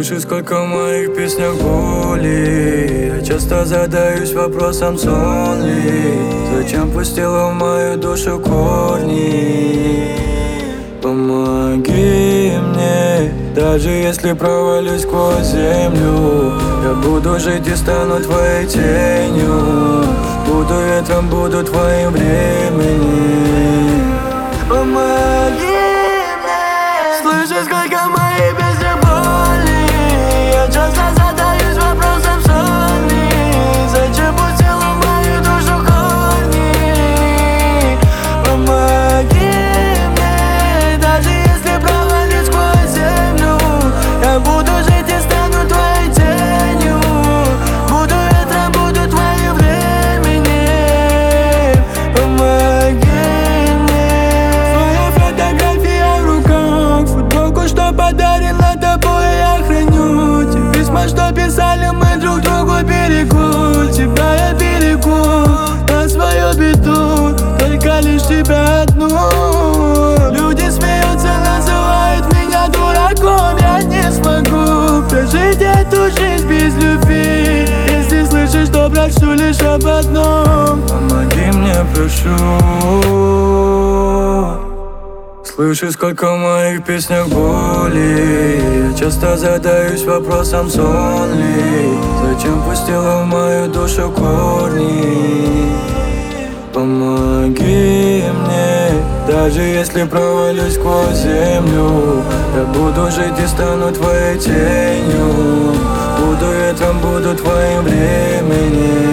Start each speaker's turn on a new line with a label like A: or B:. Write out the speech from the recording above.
A: Слышишь, сколько в моих песнях боли. Я часто задаюсь вопросом, сон ли. Зачем пустила в мою душу корни? Помоги мне, даже если провалюсь сквозь землю. Я буду жить и стану твоей тенью. Буду ветром, буду твоим временем. Помоги мне. Слышишь, сколько в моих песнях боли. Я часто задаюсь вопросом, сон ли. Зачем пустила в мою душу корни? Помоги мне, даже если провалюсь сквозь землю. Я буду жить и стану твоей тенью. Буду ветром, буду твоим временем. Помоги мне. Твоя фотография в руках, футболку, что подарила тобой, я храню. Те письма, что писали мы друг другу, берегу. Тебя я берегу на свою беду, только лишь тебя одну. Люди смеются, называют меня дураком. Я не смогу прожить эту жизнь без любви. Если слышишь, то прошу лишь об одном: помоги мне, прошу. Слышишь, сколько в моих песнях боли. Я часто задаюсь вопросом, сон ли. Зачем пустила в мою душу корни? Помоги мне, даже если провалюсь сквозь землю. Я буду жить и стану твоей тенью. Буду ветром, буду твоим временем.